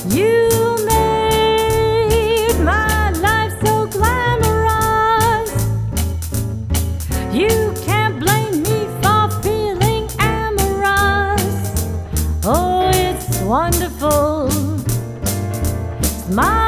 You made my life so glamorous. You can't blame me for feeling amorous. Oh, it's wonderful. My